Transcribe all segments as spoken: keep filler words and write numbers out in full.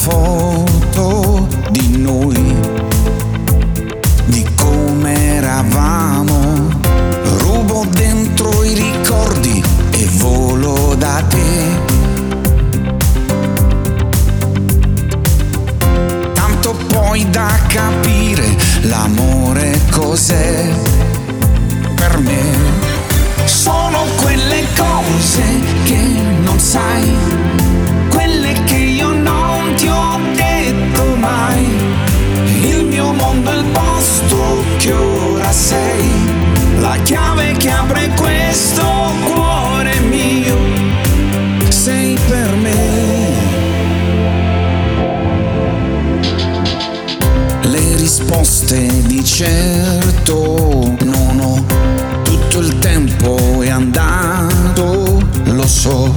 foto di noi, di come eravamo. Rubo dentro i ricordi e volo da te. Tanto poi da capire l'amore cos'è per me. Sono quelle cose che non sai, quelle che io non ti ho detto mai. Il mio mondo è il posto che ora sei, la chiave che apre questo cuore mio. Sei per me. Le risposte di certo non ho, tutto il tempo è andato, lo so.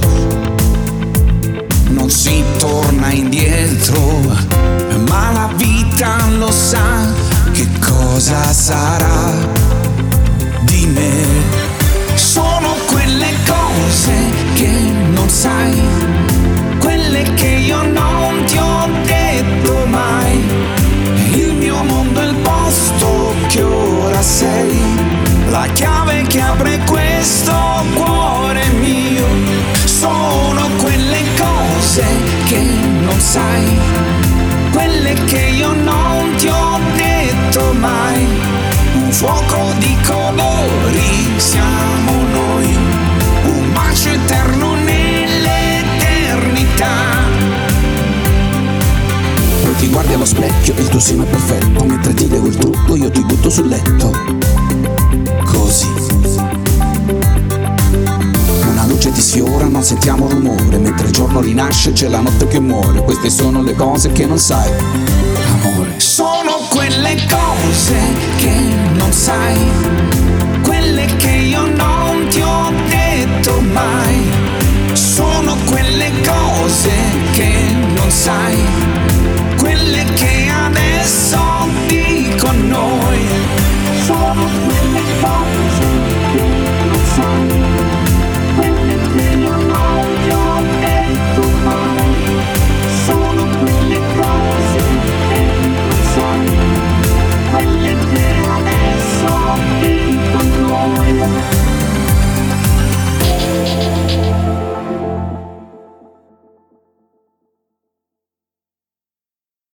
Non si torna indietro, ma la vita lo sa che cosa sarà di me. Sono quelle cose che non sai, quelle che io non ti ho detto mai. Il mio mondo è il posto che ora sei, la chiave che apre questo cuore mio. Sono quelle cose che non sai, quelle che io non ti ho detto mai. Un fuoco di colori siamo noi, un bacio eterno nell'eternità. Poi ti guardi allo specchio, il tuo seno è perfetto, mentre ti levo il tutto io ti butto sul letto. Così. Una luce ti sfiora, non sentiamo rumore, mentre il giorno rinasce c'è la notte che muore. Queste sono le cose che non sai, amore. Sono quelle cose che non sai,